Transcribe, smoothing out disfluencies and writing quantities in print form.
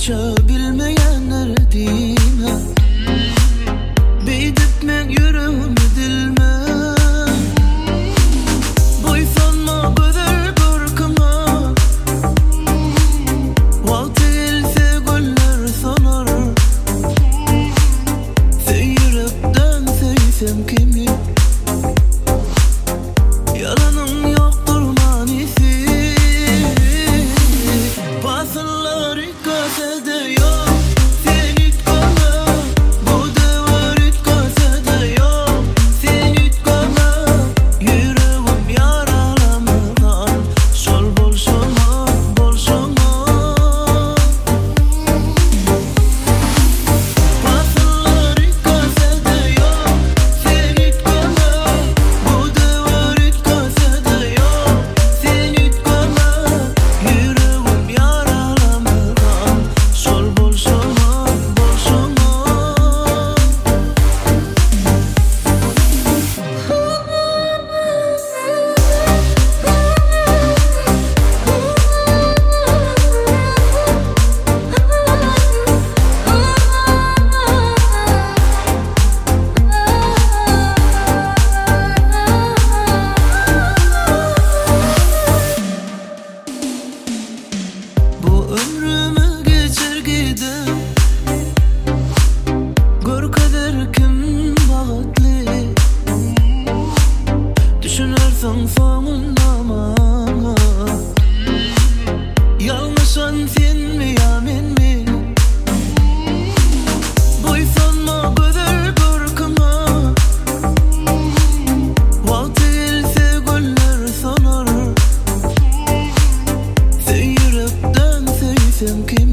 Kaça bilmeyenler diyme, beyditmek yüreğimi dilme. Boysanma kadar korkma, vakti gelse güller sonar. Seyirepten seysem kimi, yalanım yoktur manisi. Basınları kasede yok, sen it kala. Bu devar it kasede yok, sen it kala. Yüreğim yaralamadan şol bolşama, bolşama. Basınları kasede yok, sen it kala. Bu devar it kasede yok, sen it kala. Yüreğim yaralamadan şol bolşama, bolşama. Bu ömrümü geçer gider, gör kader kim bahtlı. Düşünürsen sonunda yanlışan sen mi ya men mi? Boysanma kadar korkma, vakti gelse güller sonar. Seyirepten seysem kimi,